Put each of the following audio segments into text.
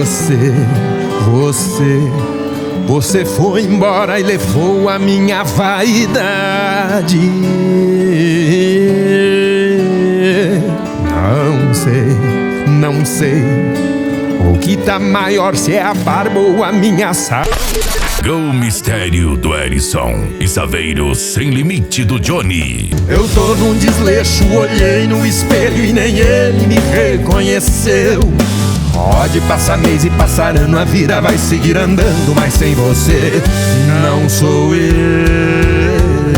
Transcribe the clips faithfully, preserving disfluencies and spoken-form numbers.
Você, você, você foi embora e levou a minha vaidade. Não sei, não sei o que tá maior, se é a barba ou a minha saúde. Go Mistério do Erison e Saveiro Sem Limite do Johnny. Eu tô num desleixo, olhei no espelho e nem ele me reconheceu. Pode passar mês e passar ano, a vida vai seguir andando, mas sem você não sou eu.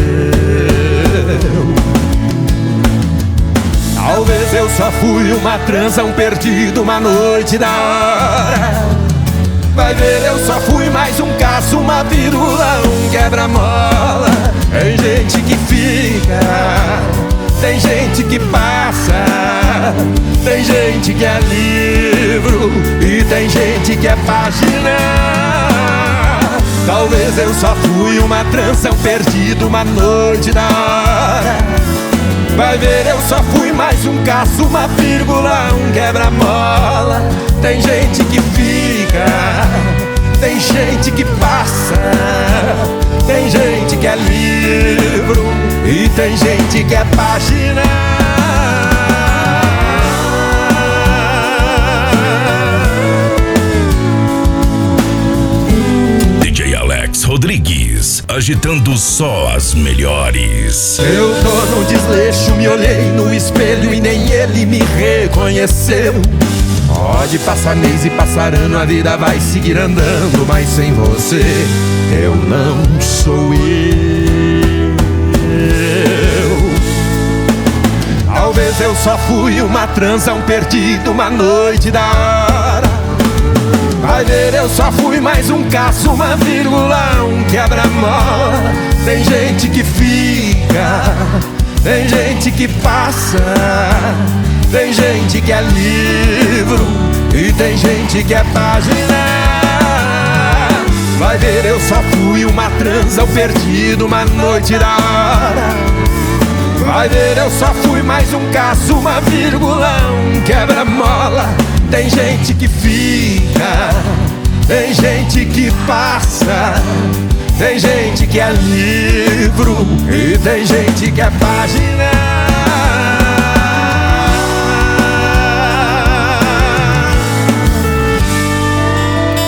Talvez eu só fui uma transa, um perdido, uma noite da hora. Vai ver, eu só fui mais um caso, uma vírgula, um quebra-mola. Tem gente que fica, tem gente que passa, tem gente que é livro e tem gente que é página. Talvez eu só fui uma trança, um perdido, uma noite da hora. Vai ver, eu só fui mais um caso, uma vírgula, um quebra-mola. Tem gente que fica, tem gente que passa, tem gente que é livro e tem gente que é página. D J Alex Rodrigues, agitando só as melhores. Eu tô no desleixo, me olhei no espelho e nem ele me reconheceu. Pode passar mês e passar ano, a vida vai seguir andando, mas sem você eu não sou eu. Talvez eu só fui uma transa, um perdido, uma noite da hora. Vai ver, eu só fui mais um caso, uma vírgula, um quebra-mola. Tem gente que fica, tem gente que passa, tem gente que é livro e tem gente que é página. Vai ver, eu só fui uma transa, um perdido, uma noite da hora. Vai ver, eu só fui mais um caso, uma vírgula, um quebra-mola. Tem gente que fica, tem gente que passa, tem gente que é livro e tem gente que é página.